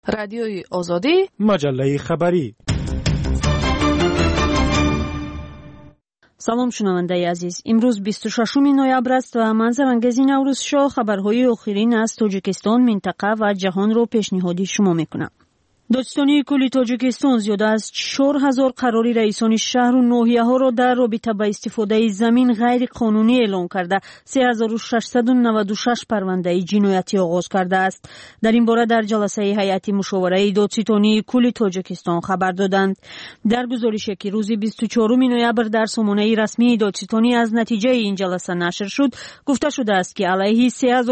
رادیوی آزادی، مجله خبری. سلام شنوندگان عزیز، امروز 26 نوامبر است و من زرنگزی نوروز شو خبرهای آخرین از تاجیکستان، منطقه و جهان رو پیشنهاد شما میکنم. دادستانی کل تاجیکستان زیاده از 4000 قراری رئیسان شهر و ناحیه ها را در رابطه با استفاده زمین غیر قانونی اعلام کرده 3696 پرونده جنایتی آغاز کرده است. در این باره در جلسه هیئت مشاوره دادستانی کل تاجیکستان خبر دادند. در گزارشی که روز 24 نوامبر در سامانه رسمی دادستانی از نتیجه این جلسه نشر شد، گفته شده است که علیه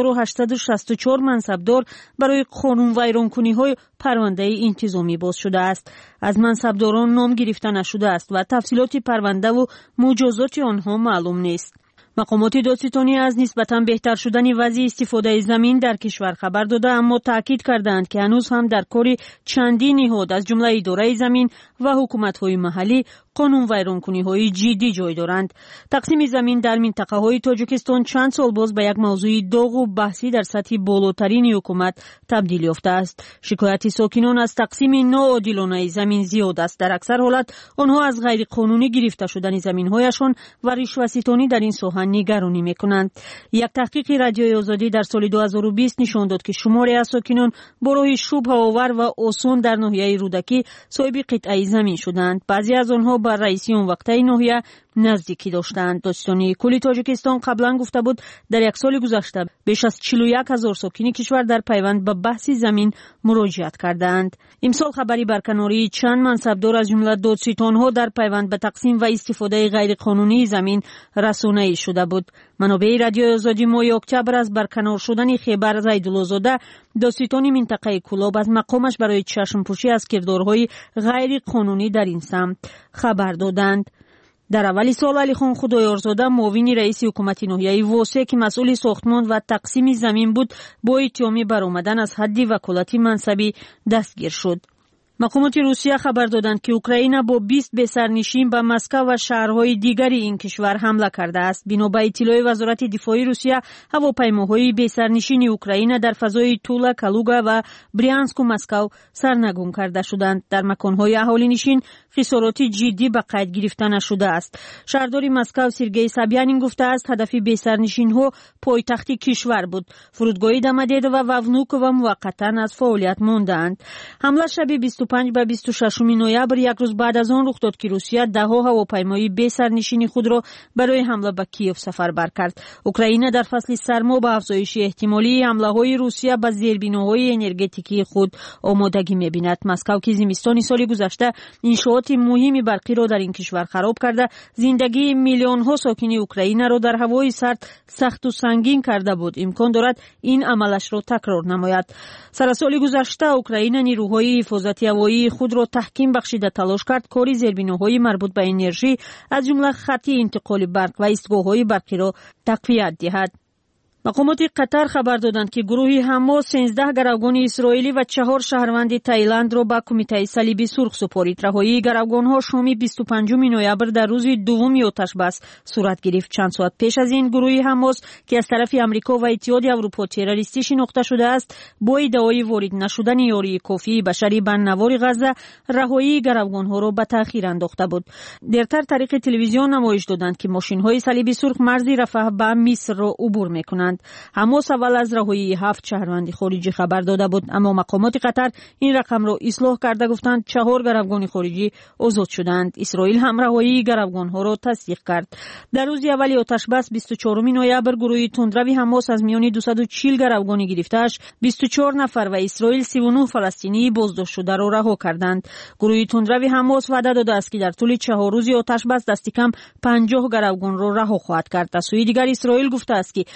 3864 منصبدار برای قانون ویرانکنی های پرونده انتظامی باز شده است. از منصبداران نام گرفته نشده است و تفصیلات پرونده و مجازات آنها معلوم نیست. مقامات دادستانی از نسبتاً بهتر شدن وضع استفاده زمین در کشور خبر داده، اما تاکید کردند که هنوز هم در کار چندین نهاد از جمله اداره زمین و حکومت‌های محلی قانون ویرانکنی‌های جدی جای دارند. تقسیم زمین در منطقه‌های تاجیکستان چند سال باز به یک موضوع داغ و بحثی در سطح بالاترین حکومت تبدیل یافته است. شکایت ساکنان از تقسیم ناعادلانه زمین زیاد است. در اکثر حالت آنها از غیر قانونی گرفته شدن زمین‌هایشان و رشوه‌ستانی در این ساحه نگرانی می‌کنند. یک تحقیق رادیوی آزادی در سال 2020 نشان داد که شماری از ساکنان با راه شبه‌آور و آسان در ناحیه رودکی صاحب قطعه زمین شدند. بعضی از آنها با رئیسی اون وقته ناحیه نزدیکی داشتند. دادستانی کل تاجیکستان قبلا گفته بود در یک سال گذشته بیش از 41000 ساکن کشور در پیوند به بحث زمین مراجعت کردند. امسال خبری برکناری چند منصبدار از جمله دادستان‌ها در پیوند به تقسیم و استفاده غیر قانونی زمین رسانه‌ای شده بود. منابع رادیو آزادی ماه اکتبر از برکنار شدن خیبر زیدالله‌زاده، دادستان منطقه کلاب، از مقامش برای چشم‌پوشی از کردارهای غیر قانونی در این سمت خبر دادند. در اول سال علی خان خدایارزاده، معاون رئیس حکومت ناحیه واسه که مسئول ساختمان و تقسیم زمین بود، با اتهام برآمدن از حد وکالتی منصبی دستگیر شد. مقامات روسیه خبر دادند که اوکراین با 20 بسرنشین به مسکو و شهرهای دیگری این کشور حمله کرده است. بنا به اطلاع وزارت دفاع روسیه، هواپیماهای بسرنشین اوکراین در فضای تولا، کالوگا و بریانسک و مسکو سرنگون کرده شدند. در مکانهای اهالی نشین خسارات جدی به قید گرفته نشده است. شهردار مسکو سرگئی سابیانین گفته است هدف بسرنشین‌ها پایتخت کشور بود. فرودگاه دمدید و واونوک و موقتا از فعالیت ماندند. حمله شب 25 و 26 نوامبر، یک روز بعد از آن رخ داد که روسیه ده‌ها هواپیمای بسرنشین خود را برای حمله به کیف سفربر کرد. اوکراین در فصل سرما به افزایش احتمالی حمله‌های روسیه به زیربناهای انرژتیکی خود آمادگی می‌بیند. مسکو که زمستان سال گذشته انشاءات مهمی برقی را در این کشور خراب کرده، زندگی میلیون‌ها ساکن اوکراین را در هوای سرد سخت و سنگین کرده بود، امکان دارد این عملش را تکرار نماید. سر سال گذشته اوکراین نیروهای حفاظت هوایی خود را تحکیم بخشیده تلاش کرد کاری زیربناهای مربوط به انرژی از جمله خط انتقال برق و ایستگاه‌های برقی را تقویت دهد. مقامات قطر خبر دادند که گروه حماس 13 گروگان اسرائیلی و 4 شهروند تایلند را به کمیته صلیبی سرخ سپارید. رهایی گروگان‌ها شام 25 نوامبر در روز دوم آتش بس صورت گرفت. چند ساعت پیش از این گروه حماس که از طرف آمریکا و اتحاد اروپا تروریستی شناخته شده است، با ادعای وارد نشدن یاری کافی بشری به نوار غزه، رهایی گروگان‌ها را به تأخیر انداخته بود. دیرتر طریق تلویزیون نمایش دادند که ماشین‌های صلیبی سرخ مرز رفح به مصر را عبور می‌کنند. حماس اول از رهایی 7 شهروند خارجی خبر داده بود، اما مقامات قطر این رقم را اصلاح کرده گفتند 4 گروگان خارجی آزاد شدند. اسرائیل هم رهایی گروگان‌ها را تصدیق کرد. در روز اول آتش بس 24 نوامبر، گروه تندروی حماس از میان 240 گروگان گرفته‌اش 24 نفر و اسرائیل 39 فلسطینی بازداشت شده را رها کردند. گروه تندروی حماس وعده داده است که در طول 4 روز آتش بس دست کم 50 گروگان را رها خواهد کرد. از سوی دیگر اسرائیل گفته است که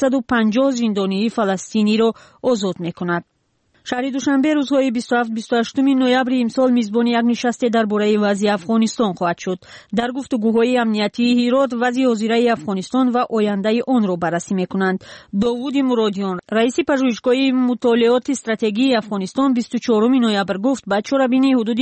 150 زندانی فلسطینی را آزاد می‌کند. شهر دوشنبه روزهای 27-28 نوامبر امسال میزبان یک نشست درباره وضع افغانستان خواهد شد. در گفتگوهای امنیتی هرات وضع حاضره افغانستان و آینده آن را بررسی می‌کنند. داوود مرادیان، رئیس پژوهشگاه مطالعات استراتژی افغانستان، 24 نوامبر گفت به چاره‌بینی حدود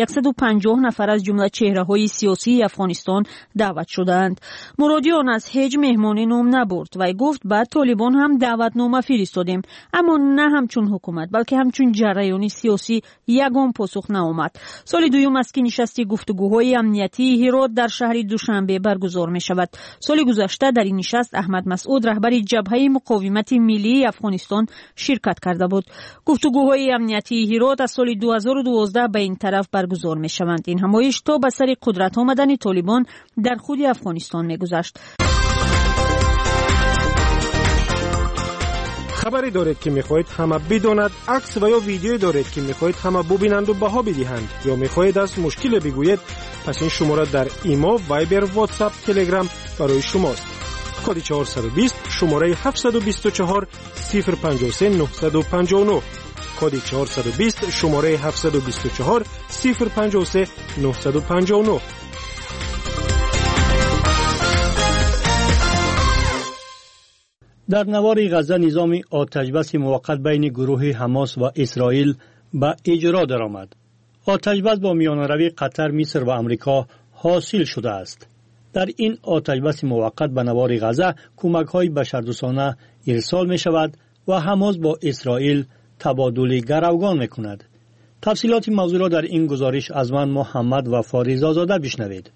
150 نفر از جمله چهره‌های سیاسی افغانستان دعوت شدند. مرادیان از هیچ مهمانی نام نبرد و گفت به طالبان هم دعوتنامه فرستادیم، اما نه همچون حکومت بلکه که همچون جریانی سیاسی یگان پاسخ نآمد. سال دوم است که نشست گفتگوهای امنیتی هرات در شهر دوشنبه برگزار می شود. سال گذشته در این نشست احمد مسعود رهبر جبهه مقاومت ملی افغانستان شرکت کرده بود. گفتگوهای امنیتی هرات از سال 2012 به این طرف برگزار می شوند. این همایش تا به سر قدرت آمدن طالبان در خود افغانستان می گذشت. خبری دارید که میخواهید همه بداند، عکس و یا ویدیو دارید که میخواهید همه ببینند و بها بدهند، یا میخواهید از مشکل بگویید، پس این شماره در ایما، وایبر، واتساپ، تلگرام برای شماست. کد 420 شماره 724 053 959. کد 420 شماره 724 053 959. در نوار غزه نظام آتشبس موقت بین گروه حماس و اسرائیل به اجرا درآمد. آتشبس با میانروی قطر، مصر و آمریکا حاصل شده است. در این آتشبس موقت به نوار غزه کمک‌های بشردوستانه ارسال می شود و حماس با اسرائیل تبادل گروگان می کند. تفصیلات موضوع را در این گزارش از من محمد و فاریز آزاده بشنوید.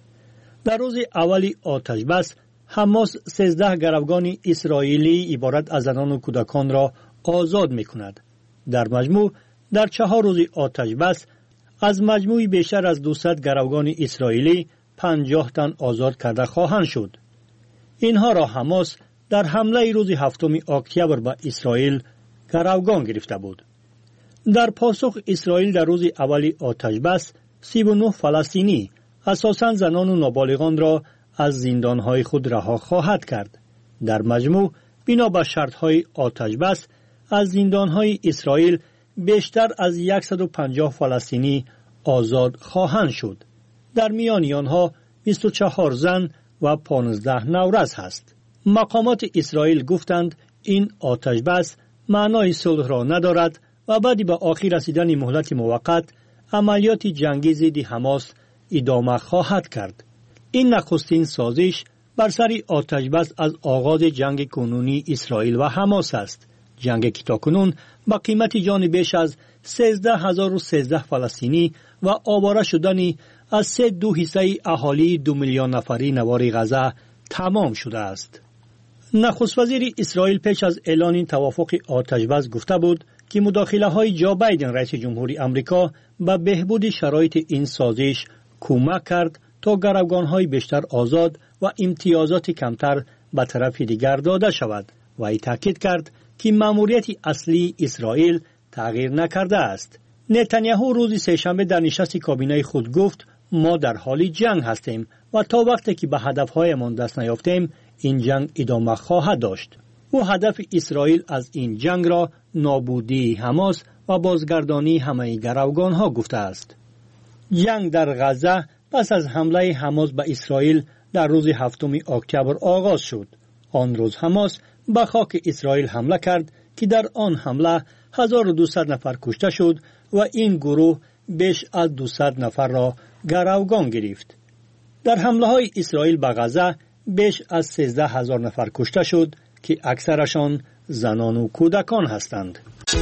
در روز اولی آتشبس حماس 13 گروگان اسرائیلی عبارت از زنان و کودکان را آزاد می کند. در مجموع در 4 روز آتشبس از مجموعی بیشتر از 200 گروگان اسرائیلی 50 تن آزاد کرده خواهند شد. اینها را حماس در حمله روز 7 اکتبر به اسرائیل گروگان گرفته بود. در پاسخ اسرائیل در روز اولی آتشبس 39 فلسطینی اساساً زنان و نابالغان را از زندانهای خود رها خواهد کرد. در مجموع بنا به شرطهای آتشبس از زندانهای اسرائیل بیشتر از 150 فلسطینی آزاد خواهند شد. در میان آنها 24 زن و 15 نورز هست. مقامات اسرائیل گفتند این آتشبس معنای صلح را ندارد و بعد به آخر رسیدن مهلت موقت عملیات جنگی ضد حماس ادامه خواهد کرد. این نخستین سازش بر سر آتشبس از آغاز جنگ کنونی اسرائیل و حماس است. جنگ که تاکنون با قیمت جان بیش از 13,013 فلسطینی و آواره شدن از 3.2 حصه اهالی 2 میلیون نفری نوار غزه تمام شده است. نخست وزیر اسرائیل پیش از اعلان توافق آتشبس گفته بود که مداخله های جو بایدن رئیس جمهوری آمریکا به بهبود شرایط این سازش کمک کرد تا گروگان‌های بیشتر آزاد و امتیازات کمتر به طرف دیگر داده شود و ای تاکید کرد که مأموریت اصلی اسرائیل تغییر نکرده است. نتانیاهو روز سه‌شنبه در نشست کابینه خود گفت ما در حال جنگ هستیم و تا وقتی که به هدفهایمان دست نیافتیم این جنگ ادامه خواهد داشت. او هدف اسرائیل از این جنگ را نابودی حماس و بازگردانی همه گروگان‌ها گفته است. جنگ در غزه پس از حمله حماس به اسرائیل در روز 7 اکتبر آغاز شد. آن روز حماس به خاک اسرائیل حمله کرد که در آن حمله 1200 نفر کشته شد و این گروه بیش از 200 نفر را گروگان گرفت. در حمله های اسرائیل به غزه بیش از 13,000 نفر کشته شد که اکثرشان زنان و کودکان هستند.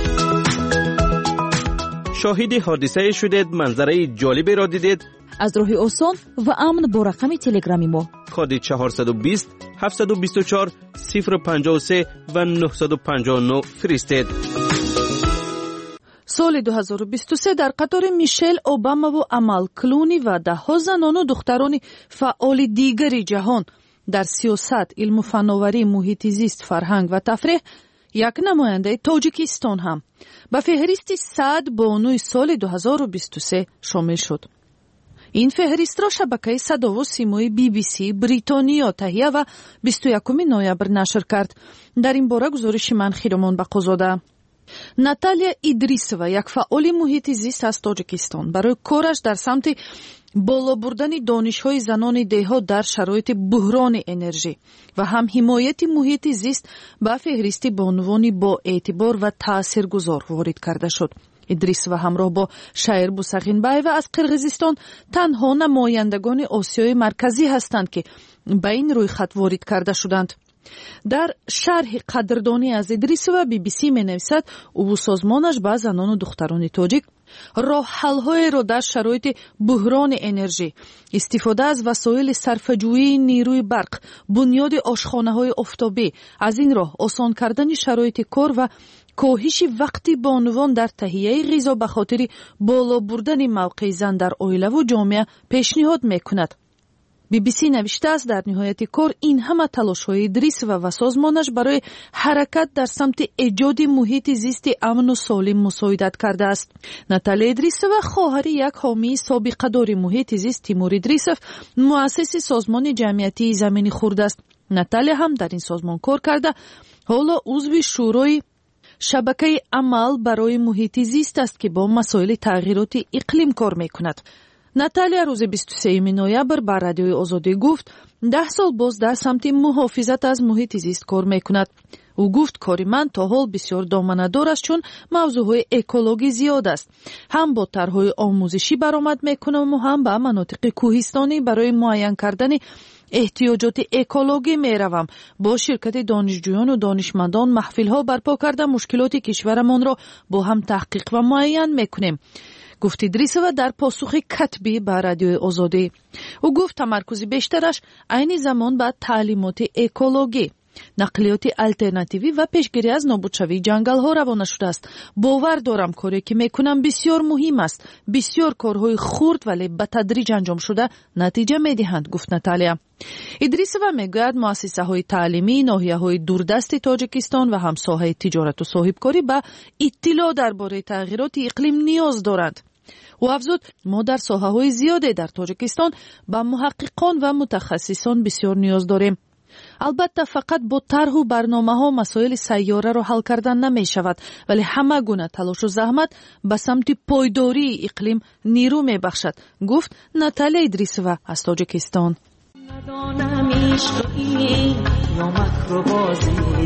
شاهد حادثه شدید، منظره جالبی را دیدید؟ از راه آسان و امن با رقم تلگرامی ما کد 420 724 053 و 959 فرستید. سال 2023 در قطار میشل اوباما و امال کلونی و ده زنان و دختران فعال دیگری جهان در سیاست، علم و فناوری، محیط زیست، فرهنگ و تفریح یک نماینده تاجیکستان هم به فهرست 100 بانوی سال 2023 شامل شد. این فهرست را شبکه صدا و سیمای BBC بریتانیا تهیه و 21 نوامبر نشر کرد. در این باره گزارش من خیرمان بقازاده. ناتالیا ایدریسова یک فعال محیط زیست از تاجیکستان برای کارش در سمت بالا بردن دانش‌های زنان دهات در شرایط بحران انرژی و هم حمایت محیط زیست به فهرست بانوانی با اعتبار و تاثیرگذار وارد کرده شد. ایدریسova همراه با شاعر بوسغینبایو از قرقیزستان تنها نمایندگان آسیای مرکزی هستند که به این رویخط وارد کرده شدند. дар шарҳи қадрдонӣ аз Идрисова BBC менависад ӯ созмонаш ба занону духтарони тоҷик роҳҳалҳоеро дар шароити буҳрони энержӣ, истифода аз васоили сарфаҷӯии нирӯи барқ, бунёди ошхонаҳои офтобӣ, аз ин роҳ осон кардани шароити кор ва коҳиши вақти бонувон дар таҳияи ғизо ба хотири боло бурдани мавқеи зан дар оилаву ҷомеа пешниҳод мекунад. BBC навиштааст дар ниҳояти кор ин ҳама талошҳои Идрисова ва созмонаш барои ҳаракат дар самти эҷоди муҳити зисти амну солим мусоидат кардааст. Наталия Идрисова хоҳари як ҳомии собиқадори муҳити зист Тимур Идрисов муассиси созмони ҷамъиятии замини хурд аст. Наталия ҳам дар ин созмон кор карда ҳоло узви шӯрои шабакаи амал барои муҳити зист аст ки бо масоили тағйироти иқлим кор мекунад. Наталия рӯзи 23 ноябр ба радиои Озодӣ гуфт 10 сол боз дар самти муҳофизат аз муҳити зист кор мекунад. ӯ гуфт кори ман то ҳол бисёр доманадор аст, чун мавзӯъҳои экологӣ зиёд аст. ҳам бо тарҳҳои омӯзишӣ баромад мекунам ва ҳам ба манотиқи кӯҳистонӣ барои муайян кардани эҳтиёҷоти экологӣ меравам. Бо ширкати донишҷӯёну донишмандон маҳфилҳо барпо карда мушкилоти кишварамонро бо ҳам таҳқиқ ва муайян мекунем, гуфт Идрисова дар посухи катбӣ ба радиои Озодӣ. ӯ гуфт тамаркузи бештараш айни замон ба таълимоти экологӣ, нақлиёти алтернативӣ ва пешгирӣ аз нобудшавии ҷангалҳо равона шудааст. Бовар дорам коре ки мекунам бисёр муҳим аст. Бисёр корҳои хурд вале ба тадриҷ анҷом шуда натиҷа медиҳанд, гуфт Наталия. Идрисова мегӯяд муассисаҳои таълимӣ ноҳияҳои дурдасти Тоҷикистон ва ҳам соҳаи тиҷорату соҳибкорӣ ба иттилоъ дар бораи тағйироти иқлим ниёз доранд. ӯ афзуд мо дар соҳаҳои зиёде дар Тоҷикистон ба муҳаққиқон ва мутахассисон бисёр ниёз дорем. албатта фақат бо тарҳу барномаҳо масоили сайёраро ҳал кардан намешавад, вале ҳама гуна талошу заҳмат ба самти пойдории иқлим нирӯ мебахшад, гуфт Наталия Идрисова аз Тоҷикистон. ندانم عشقی یا مکر و بازی،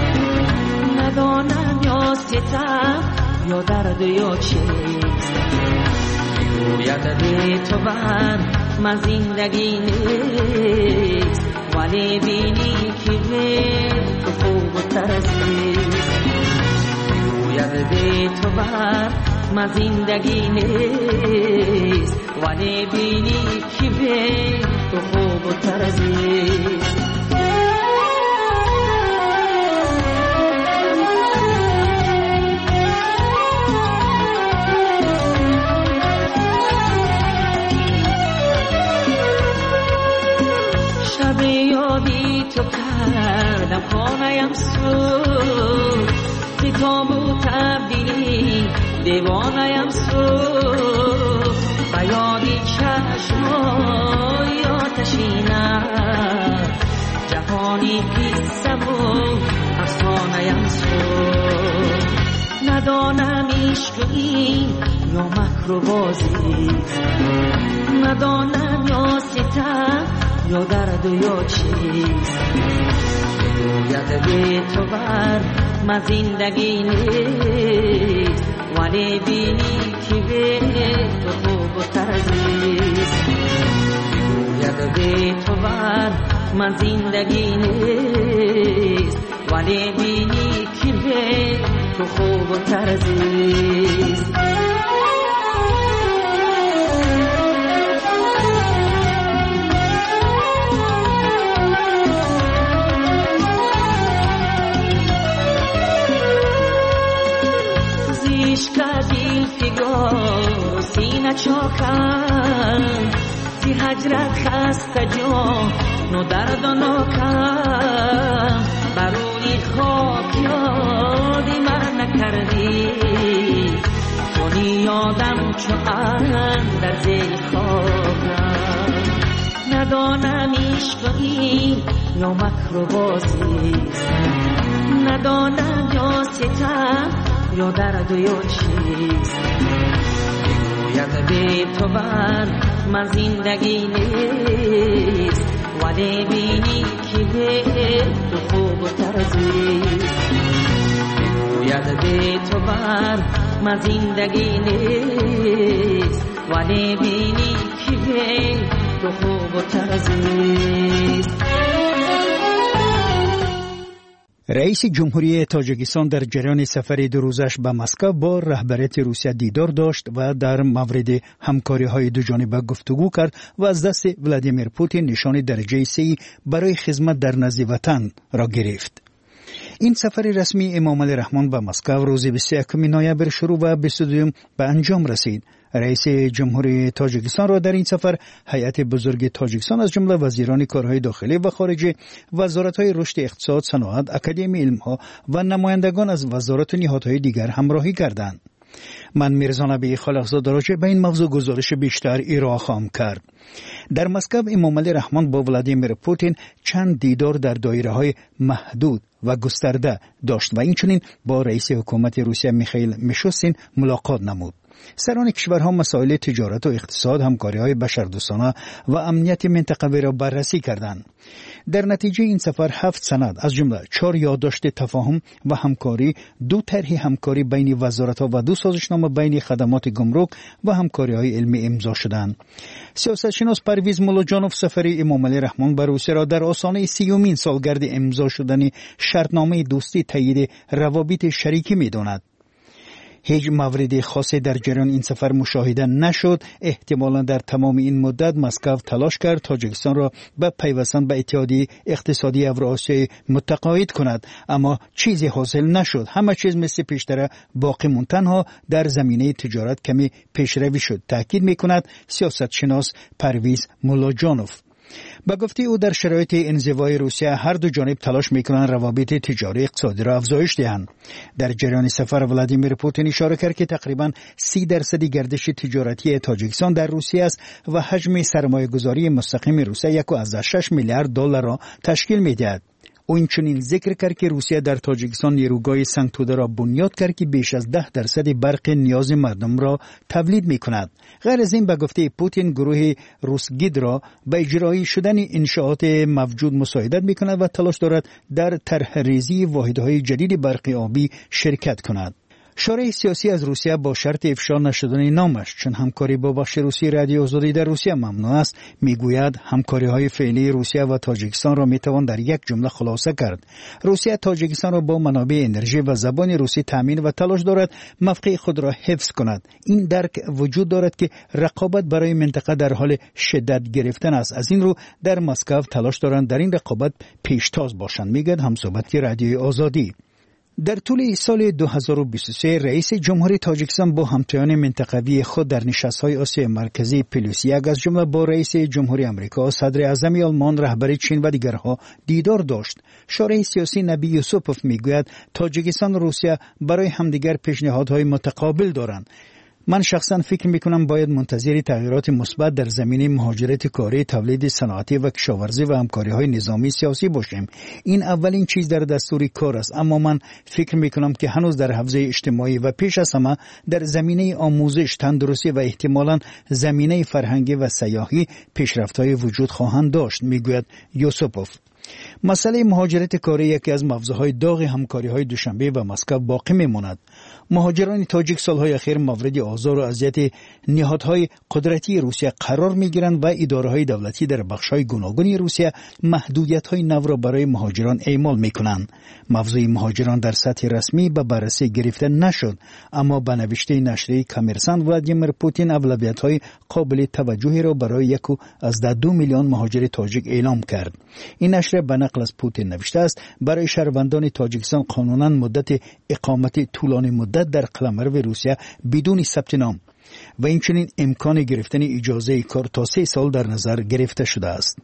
ندانم یا ستم یا درد یا چیز، گوید به تو من زندگی نیست، ولی بینی که به تو خوب و ترسیست، گوید به تو من زندگی نیست، ولی بینی که به تو خوب و ترسیست. شب یادی تو کردم خانه‌ام سوز، به تابو تبدیلی دیوانه‌ام سوز، و یادی چشمای آتشینم، جهانی قصه و افسانه‌ام سوز. ندانم عشق این یا مکر و بازی، ندانم یا ستم یا درد یا چیز، گوید به تو من زندگی نیست، ولی بینی که به تو خوب و ترسیست، گوید به تو من زندگی نیست، ولی بینی که به تو خوب و ترسیست. سینه چاکم زی هجرت خسته جان و درد و ناکم، بروی خاک یادی من نکردی، تو یادم چو در زیر خاکم. ندانم عشق این یا مکر و بازی، ندانم یا ستم یا درد و یا چیز، گوید به تو من زندگی نیست، ولی بینی که به تو خوب و ترسیست، گوید به تو من زندگی نیست، ولی بینی که به تو خوب و ترسیست. رئیس جمهوری تاجیکستان در جریان سفر 2 روزش به مسکو با رهبریت روسیه دیدار داشت و در مورد همکاری‌های دوجانبه گفتگو کرد و از دست ولادیمیر پوتین نشان درجه 3 برای خدمت در نزد وطن را گرفت. این سفر رسمی امام علی رحمان به مسکو روز 21 نوامبر شروع و 22 به انجام رسید. رئیس جمهوری تاجیکستان را در این سفر هیئت بزرگ تاجیکستان از جمله وزیران کارهای داخلی و خارجه، وزارت‌های رشد اقتصاد، صنعت، اکادمی علم‌ها و نمایندگان از وزارات و نهادهای دیگر همراهی کردند. من میرزا نبی خالقزاده راجع به این موضوع گزارش بیشتر ارائه خواهم کرد. در مسکو امام علی رحمان با ولادیمیر پوتین چند دیدار در دایره‌های محدود و گسترده داشت و اینچنین با رئیس حکومت روسیه میخائیل میشوستین ملاقات نمود. سران کشورها مسائل تجارت و اقتصاد، همکاری‌های بشردوستانه و امنیت منطقوی را بررسی کردند. در نتیجه این سفر 7 سند از جمله 4 یادداشت تفاهم و همکاری، 2 طرح همکاری بین وزارت‌ها و 2 سازشنامه بین خدمات گمرک و همکاری‌های علمی امضا شدند. سیاستشناس پرویز ملاجانوف سفر امام علی رحمان به روسیه را در آستانه 30مین سالگرد امضا شدن شرطنامه دوستی تایید روابط شریکی می‌داند. هیچ مورد خاصی در جریان این سفر مشاهده نشد. احتمالاً در تمام این مدت مسکو تلاش کرد تاجیکستان را به پیوستن به اتحادیه اقتصادی اوراسیایی متقاعد کند، اما چیزی حاصل نشد. همه چیز مثل پیشتر باقی ماند، تنها در زمینه تجارت کمی پیشروی شد، تاکید می‌کند سیاستشناس پرویز ملاجانوف. با گفته او در شرایط انزوای روسیه هر دو جانب تلاش میکنند روابط تجاری اقتصادی را افزایش دهند. در جریان سفر ولادیمیر پوتین اشاره کرد که تقریباً 30% گردش تجارتی تاجیکستان در روسیه است و حجم سرمایه‌گذاری مستقیم روسیه 1.6 میلیارد دلار را تشکیل می‌دهد. او اینچنین ذکر کرد که روسیه در تاجیکستان نیروگاه سنگ‌توده را بنیاد کرد که بیش از 10% برق نیاز مردم را تولید می‌کند. غیر از این به گفته پوتین گروه روسگید را به اجرایی شدن انشاءات موجود مساعدت می‌کند و تلاش دارد در طرح‌ریزی واحدهای جدید برق آبی شرکت کند. شورای سیاسی از روسیه با شرط افشا نشدن نامش چون همکاری با بخش روسی رادیو آزادی در روسیه ممنوع است، میگوید همکاری‌های فعلی روسیه و تاجیکستان را میتوان در یک جمله خلاصه کرد. روسیه تاجیکستان را با منابع انرژی و زبان روسی تامین و تلاش دارد موقع خود را حفظ کند. این درک وجود دارد که رقابت برای منطقه در حال شدت گرفتن است. از این رو در مسکو تلاش دارند در این رقابت پیشتاز باشند، میگوید همصحبت رادیو آزادی. در طول سال 2023 رئیس جمهوری تاجیکستان با همتایان منطقوی خود در نشست‌های آسیای مرکزی پلوس-1 از جمله با رئیس جمهوری آمریکا، صدر اعظم آلمان، رهبر چین و دیگرها دیدار داشت. شارح سیاسی نبی یوسپوف میگوید تاجیکستان و روسیه برای همدیگر پیشنهادهای متقابل دارند. من شخصا فکر میکنم باید منتظر تغییرات مثبت در زمینه مهاجرت کاری، تولید صنعتی و کشاورزی و همکاری‌های نظامی سیاسی باشیم. این اولین چیز در دستور کار است، اما من فکر میکنم که هنوز در حوزه اجتماعی و پیش از همه در زمینه آموزش، تندرستی و احتمالاً زمینه فرهنگی و سیاحی پیشرفت‌های وجود خواهند داشت، میگوید یوسپوف. مسئله مهاجرت کاری یکی از موضوعهای داغ همکاری‌های دوشنبه و مسکو باقی میماند. مهاجران تاجیک سالهای اخیر مورد آزار و اذیت نهادهای قدرتی روسیه قرار میگیرند و اداره‌های دولتی در بخش‌های گوناگون روسیه محدودیت‌های نو را برای مهاجران اعمال می‌کنند. موضوع مهاجران در سطح رسمی به بررسی گرفته نشد، اما به نوشته نشریه کامرسانت ولادیمیر پوتین اولویت‌های قابل توجهی را برای 1.2 میلیون مهاجر تاجیک اعلام کرد. این نشریه به نقل از پوتین نوشته است برای شهروندان تاجیکستان قانونا مدت اقامت طولانی مدت در قلمرو روسیه بدون ثبت نام و اینچنین امکان گرفتن اجازه کار تا 3 سال در نظر گرفته شده است.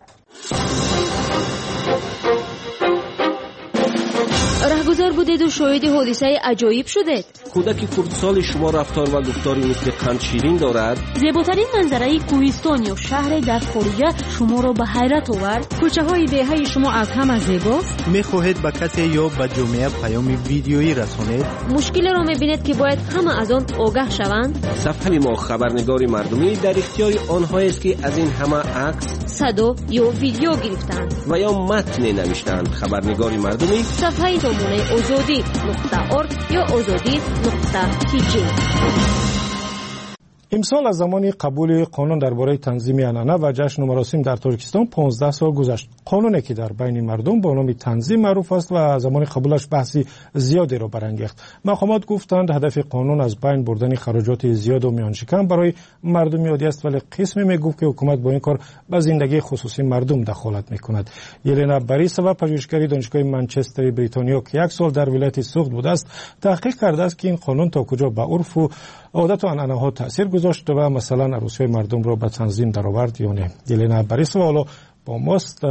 رهگذر بودید و شاهد حادثه عجایب شدید. کودک خردسال شما رفتار و گفتاری مثل قند شیرین دارد. زیباترین منظره کوهستان یا شهر در خارجه شما را به حیرت آورد. کوچه های دهه شما از همه زیباست. میخواهید به کسی یا به جامعه پیام ویدیویی رسانید؟ مشکل را میبینید که باید همه از آن آگاه شوند. صفحه ما خبرنگاری مردمی در اختیار آنهایی است که از این همه عکس، صدا یا ویدیو گرفتند و یا متن نوشتند. خبرنگاری مردمی صفحه تامونه azadi.org یا azadi.tg. امسال از زمان قبول قانون درباره تنظیم عنعنه و جشن و مراسم در تاجیکستان 15 سال گذشت. قانونی که در بین مردم با نام تنظیم معروف است و زمان قبولش بحثی زیادی را برانگیخت. مقامات گفتند هدف قانون از بین بردن خراجات زیاد و میانشکم برای مردم عادی است، ولی قسمی میگفت که حکومت با این کار به زندگی خصوصی مردم دخالت میکند. یلنا باریسووا پژوهشگر دانشگاه منچستر بریتانیا که 1 سال در ولایت سوخت بوده است، تحقیق کرده است که این قانون تا کجا به عرف و عادت و عنعنه ها تاثیر گذاشت و مثلا عروسی مردم را به تنظیم درآورد یا نه. یلنا باریسووا حالا با ماست.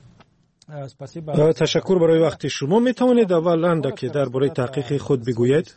تشکر برای وقت شما. می توانید اول که درباره تحقیق خود بگویید؟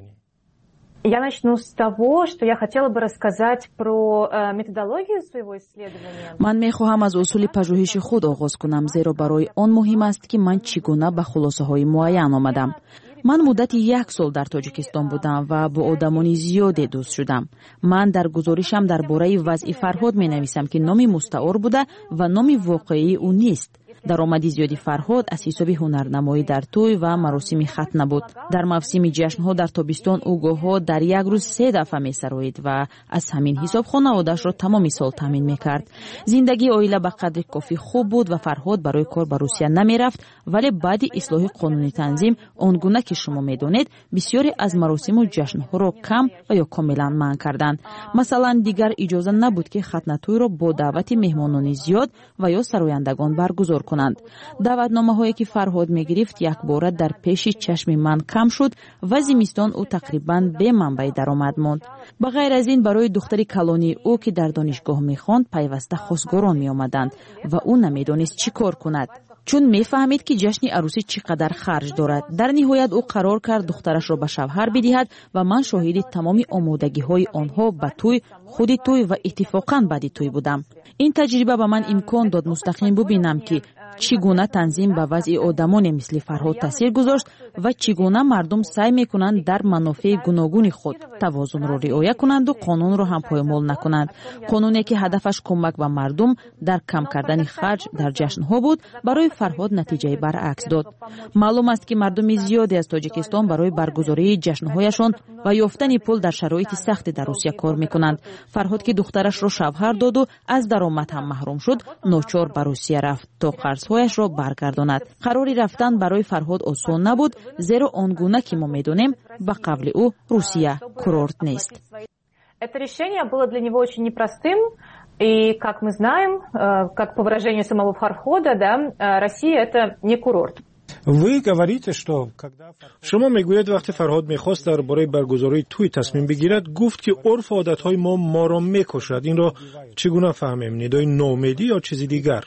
Я начну с того, что я хотела бы рассказать про методологию своего исследования. من می‌خواهم از اصول پژوهش خود آغاز کنم، زیرا برای آن مهم است که من چگونه به خلاصه‌های معین آمدم. من مدت 1 سال در تاجیکستان بودم و با آدمان زیادی دوست شدم. من در گزارشم درباره وضع فرهاد می‌نویسم که نام مستعار بوده و نام واقعی او نیست. درآمد زیادی فرهاد از حساب هنرنمایی در توی و مراسم ختنه بود. در موسم جشن‌ها در تابستان او گاه‌ها در یک روز 3 دفعه می‌سرایید و از همین حساب خانواده‌اش را تمام سال تامین می‌کرد. زندگی عائله به قدر کافی خوب بود و فرهاد برای کار به روسیه نمی‌رفت، ولی بعد اصلاح قانونی تنظیم آنگونه که شما می‌دانید بسیاری از مراسم و جشن‌ها را کم و یا کاملا منع کردند. مثلا دیگر اجازه نبود که ختنه توی را با دعوت مهمانان زیاد و یا سرایندگان برگزار کنند. دعوتنامه‌هایی که فرهاد می‌گرفت یک بار در پیش چشم من کم شد و زمستان او تقریباً به منبع درآمد ماند. به غیر از این برای دختری کلانی او که در دانشگاه می‌خواند پیوسته خواستگاران می‌آمدند و او نمی‌دانست چی کار کند، چون می‌فهمید که جشن عروسی چقدر خرج دارد. در نهایت او قرار کرد دخترش را به شوهر بدهد و من شاهد تمام آمادگی‌های آنها به توی، خود توی و اتفاقاً بعد توی بودم. این تجربه به من امکان داد مستقیم ببینم که چگونه تنظیم به وضع آدمان مثل فرهاد تاثیر گذاشت و چگونه مردم سعی میکنند در منافع گوناگون خود توازن را رعایت کنند و قانون را هم پایمال نکنند. قانونی که هدفش کمک به مردم در کم کردن خرج در جشن‌ها بود، برای فرهاد نتیجه برعکس داد. معلوم است که مردم زیادی از تاجیکستان برای برگزاری جشن‌هایشان و یافتن پول در شرایط سخت در روسیه کار میکنند. فرهاد که دخترش را شوهر داد و از درآمد هم محروم شد، ناچار به روسیه رفت تا قرض‌هایش را برگرداند. قراری رفتن برای فرهاد آسان نبود، زیرا آنگونه که ما می‌دانیم به قبل او روسیه کورورت نیست. Это решение было для него очень непростым, и, как мы знаем, как по выражению самого Фархода, да, Россия это не курорт. شما میگویید وقتی فرهاد میخواست درباره برگزاری توی تصمیم بگیرد، گفت که عرف و عادتهای ما را میکشد. این را چگونه فهمیم؟ ندای نومیدی یا چیزی دیگر؟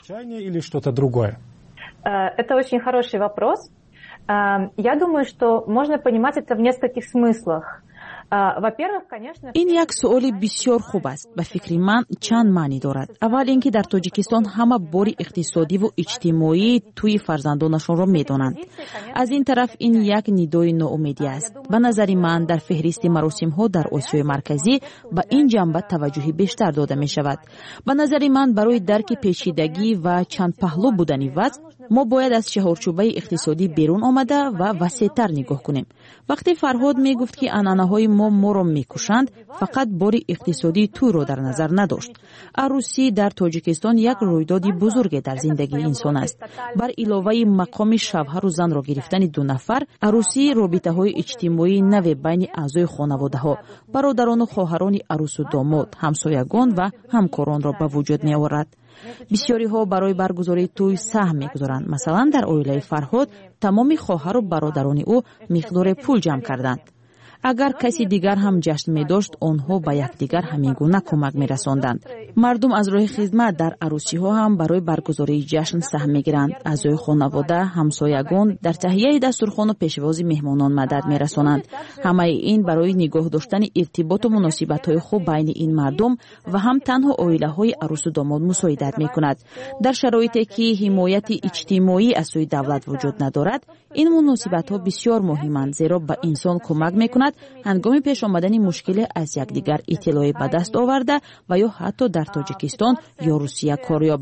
Это очень хороший вопрос. Я думаю, что можно понимать это в нескольких смыслах. این یک سؤال بسیار خوب است. به فکر من چند معنی دارد. اول اینکه در تاجیکستان همه باری اقتصادی و اجتماعی توی فرزندانشان را میدانند. از این طرف این یک ندای ناامیدی است. به نظر من در فهرست مراسم ها در آسیای مرکزی به این جنبه توجه بیشتر داده می شود. به نظر من برای درک پیچیدگی و چند پهلو بودن وضع، ما باید از چهارچوبه اقتصادی بیرون آمده و وسیع‌تر نگاه کنیم. وقتی فرهاد می گفت که عنعنه‌های ما را میکشند، فقط بار اقتصادی تو را در نظر نداشت. عروسی در تاجیکستان یک رویداد بزرگ در زندگی انسان است. بر علاوه مقام شوهر و زن را گرفتن 2 نفر، عروسی رابطه‌های اجتماعی نو بین اعضای خانواده‌ها، برادران و خواهران عروس و داماد، همسایگان و همکاران را به وجود می‌آورد. بسیاری ها برای برگزاری توی سهم می‌گذارند. مثلا در عائله فرهاد تمام خواهر و برادران او مقدار پول جمع کردند. اگر کسی دیگر هم جشن می داشت، آنها به یکدیگر همینگونه کمک می رساندند. مردم از راه خدمت در عروسی ها هم برای برگزاری جشن سهم می گیرند. اعضای خانواده، همسایگان در تهیه دسترخوان و پیشواز مهمانان مدد می رسانند. همه این برای نگاه داشتن ارتباط و مناسبت های خوب بین این مردم و هم تنها عائله های عروس و داماد مساعدت می کند. در شرایطی که حمایت اجتماعی از سوی دولت وجود ندارد، این مناسبت ها بسیار مهمند، زیرا به انسان کمک می کند هنگام پیش آمدن مشکل از یکدیگر اطلاع به دست آورده و یا حتی در تاجیکستان یا روسیه کار یابند.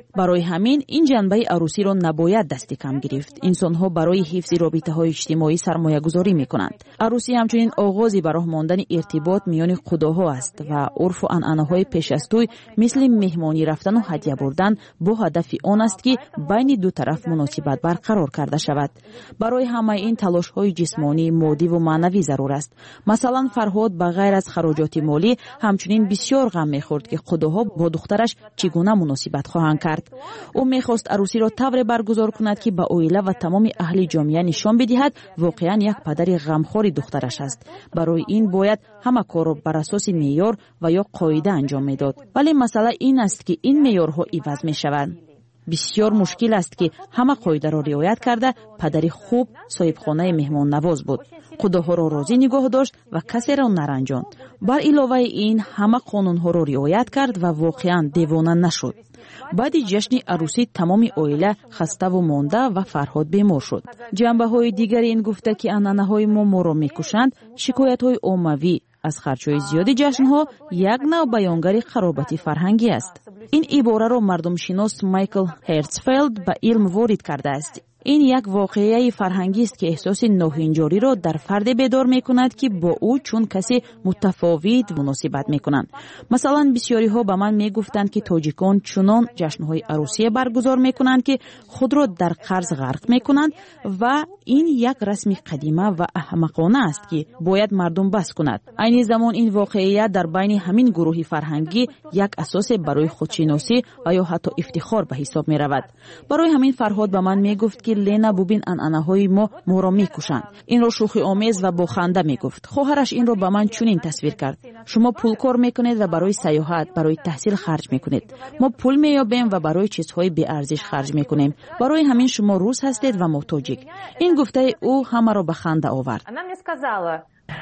барои ҳамин ин ҷанбаи арӯсиро набояд дасти кам гирифт. инсонҳо барои ҳифзи робитаҳои иҷтимоӣ сармоягузорӣ мекунанд. арӯсӣ ҳамчунин оғози ба роҳ мондани иртибот миёни худоҳо аст ва урфу анъанаҳои пеш аз тӯй мисли меҳмонӣ рафтану ҳадя бурдан бо ҳадафи он аст ки байни ду тараф муносибат барқарор карда шавад. барои ҳамаи ин талошҳои ҷисмонӣ, моддиву маънавӣ зарур аст. масалан, Фарҳод ба ғайр аз хароҷоти молӣ ҳамчунин бисёр ғам мехӯрд ки худоҳо бо духтараш чӣ гуна муносибат хоҳанд кард. ӯ мехост арӯсиро тавре баргузор кунад ки ба оила ва тамоми аҳли ҷомеа нишон бидиҳад воқеан як падари ғамхори духтараш аст. барои ин бояд ҳама корро бар асоси меъёр ва ё қоида анҷом медод. вале масъала ин аст ки ин меъёрҳо иваз мешаванд. бисёр мушкил аст ки ҳама қоидаро риоят карда падари хуб соҳибхонаи меҳмоннавоз буд. худоҳоро розӣ нигоҳ дошт ва касеро наранҷонд. бар иловаи ин ҳама қонунҳоро риоят кард ва воқеан девона нашуд. баъди ҷашни арӯсӣ тамоми оила хаставу монда ва Фарҳод бемор шуд. ҷанбаҳои дигари ин гуфта ки анъанаҳои моро мекушанд, шикоятҳои оммавӣ аз харчҳои зиёди ҷашнҳо як навъ баёнгари харобати фарҳангӣ аст. ин ибораро мардумшинос Майкл Херцфелд ба илм ворид кардааст. ин як воқеаи фарҳангист ки эҳсоси ноҳинҷориро дар фарде бедор мекунад ки бо ӯ чун каси мутафовит муносибат мекунанд. масалан, бисёриҳо ба ман мегуфтанд ки тоҷикон чунон ҷашнҳои арӯсие баргузор мекунанд ки худро дар қарз ғарқ мекунанд ва ин як расми қадима ва аҳмақона аст ки бояд мардум бас кунад. айни замон ин воқеия дар байни ҳамин гурӯҳи фарҳангӣ як асосе барои худшиносӣ ва ё ҳатто ифтихор ба ҳисоб меравад. барои ҳамин Фарҳод ба ман мегуфт ки Лена, бубин анъанаҳои моро мекушанд. инро шӯхӣ омез ва бо ханда мегуфт. хоҳараш инро ба ман чунин тасвир кард: шумо пулкор мекунед ва барои саёҳат, барои таҳсил харҷ мекунед. мо пул меёбем ва барои чизҳои беарзиш харҷ мекунем. барои ҳамин шумо рус ҳастед ва мо тоҷик. ин гуфтаи ӯ ҳамаро ба ханда овард. Она мне сказала,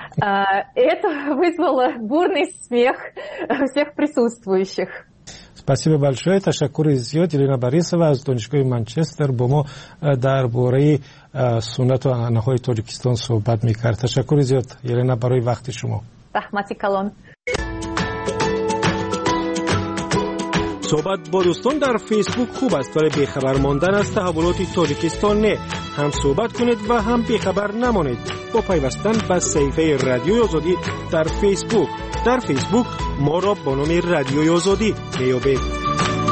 это вызвало бурный смех всех присутствующих. Спасибо большое. Ташаккури зиёд. Елена Борисова аз донишгоҳи Манчестер бо мо дар бораи суннату анъанаҳои Тоҷикистон суҳбат мекард. Ташаккури зиёд, Елена, барои вақти шумо. Рахмати калон. صحبت با دوستان در فیسبوک خوب است ولی بیخبر ماندن از تحولات تاجیکستان نه. هم صحبت کنید و هم بیخبر نمانید با پیوستن به صفحه رادیوی آزادی در فیسبوک. در فیسبوک ما را با نام رادیوی آزادی میابید.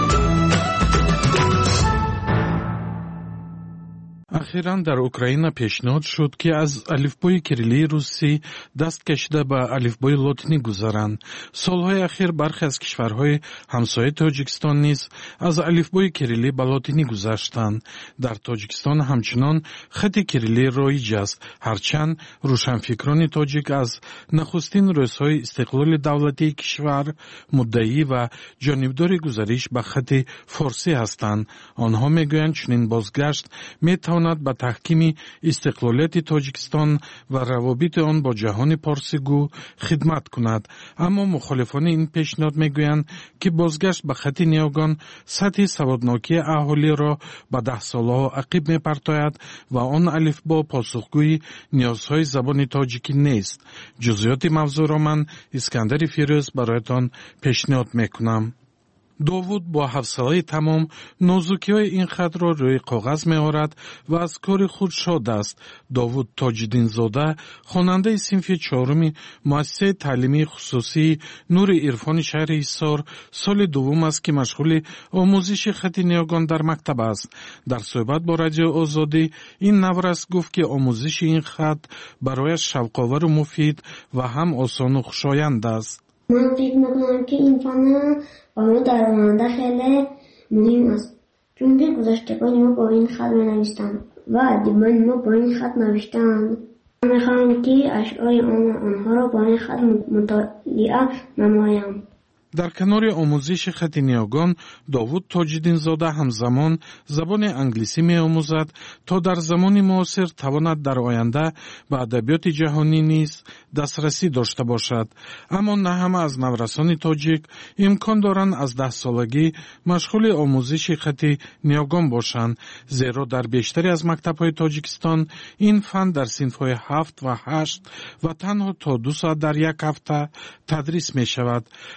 اخیراً در اوکراین پیشنهاد شد که از الفبای کریلی روسی دست کشیده به الفبای لاتینی گذارند. سالهای اخیر برخی از کشورهای همسایه تاجیکستان نیز از الفبای کریلی به لاتینی گذاشتند. در تاجیکستان همچنان خط کریلی رایج است، هرچند روشنفکران تاجیک از نخستین روزهای استقلال دولتی کشور مدعی و جانبدار گذاریش به خط فارسی هستند. آنها میگویند چنین بازگشت میتواند به تحکیم استقلالیت تاجیکستان و روابط آن با جهان پارسیگو خدمت کند. اما مخالفان این پیشنهاد میگویند که بازگشت به خط نیاگان سطح سوادناکی اهالی را به 10 سالها عقب میپرتاید و آن الفبا پاسخگوی نیازهای زبان تاجیکی نیست. جزئیات موضوع را من اسکندر فیروز برایتان پیشنهاد میکنم. داوود با حوصله تمام نازکی‌های این خط را روی کاغذ می‌آورد و از کار خود شاد است. داوود تاج‌الدین زاده خواننده صنف 4 مؤسسه تعلیمی خصوصی نور عرفان شهر حصار سال دوم است که مشغول آموزش خط نیاگان در مکتب است. در صحبت با رادیو آزادی این نورس گفت که آموزش این خط برایش شوق‌آور و مفید و هم آسان و خوشایند است. من فکر میکنم که این فن برای در آینده خیلی مهم است، چون که گذشتگان ما با این خط می‌نویسند و ادیبان ما با این خط نوشتند. من میخواهم که اشعار آنها را با این خط مطالعه نمایم. در کنار آموزش خط نیاگان، داوود تاج‌الدین زاده همزمان زبان انگلیسی می آموزد تا در زمان معاصر تواند در آینده به ادبیات جهانی نیز دسترسی داشته باشد. اما نه همه از نورسان تاجیک امکان دارند از 10 سالگی مشغول آموزش خط نیاگان باشند، زیرا در بیشتری از مکتب‌های تاجیکستان این فن در صنف‌های 7 و 8 و تنها تا 2 ساعت در یک هفته تدریس می شود. عبدالقادر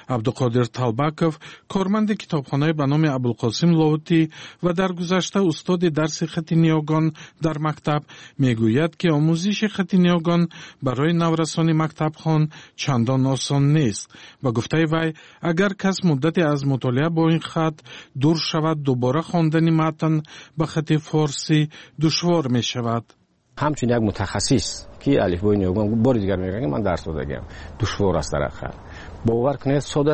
Қодир Талбаков, корманди китобхонаи ба номи Абулқосим Лоҳутӣ ва дар гузашта устоди дарси хати ниёгон дар мактаб, мегӯяд ки омӯзиши хати ниёгон барои наврасони мактабхон чандон осон нест. Ба гуфтаи вай, агар кас муддате аз мутолиа бо ин хат дур шавад, дубора хондани матн ба хати форсӣ душвор мешавад. همچنین یک متخصص که الفبای نیوگان بار دیگر میگه من درس دادم دشوار است در آخر باور کنید ساده